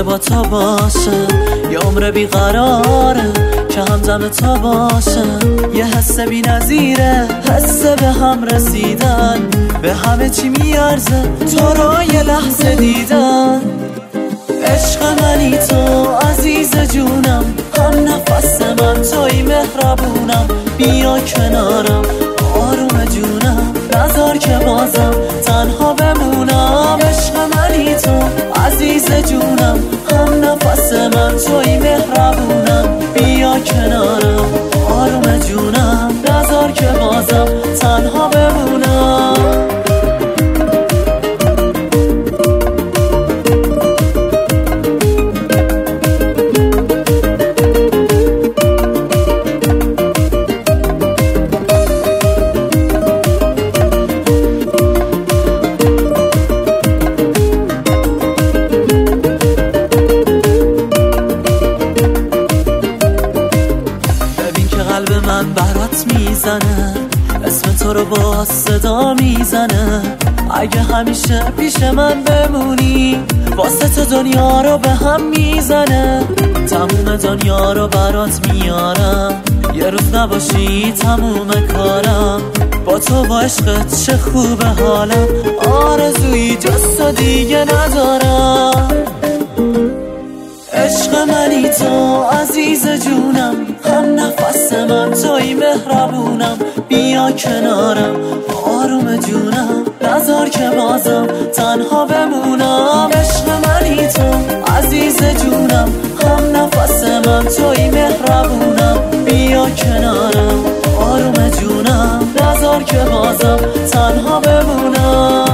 با تو باشه، یه عمر بیقراره که همدم تو باشه. یه حس بی نظیره، حس به هم رسیدن، به همه چی میارزه تو رو یه لحظه دیدن. عشق منی تو عزیز جونم، هم نفس من توی مهربونم. بیا کنارم آروم جونم، نذار که بازم تنها بمونم. عشق منی تو عزیز جونم، هم نفس من توی مهربونم. بیا کنارم آروم جونم، نذار که بازم تنها بمونم. قلب من برات میزنه، اسم تو رو با صدا میزنه. اگه همیشه پیش من بمونی، واسه تو دنیا رو به هم میزنه. تموم دنیا رو برات میارم، یه روز نباشی تموم کارم. با تو با عشقت چه خوبه حالم، آرزویی جز تو دیگه ندارم. عشق منی تو عزیز جونم، هم نفس من توی مهربونم. بیا کنارم آروم جونم، نذار که بازم تنها بمونم. عشق منی تو عزیز جونم، هم نفس من توی مهربونم. بیا کنارم آروم جونم، نذار که بازم تنها بمونم.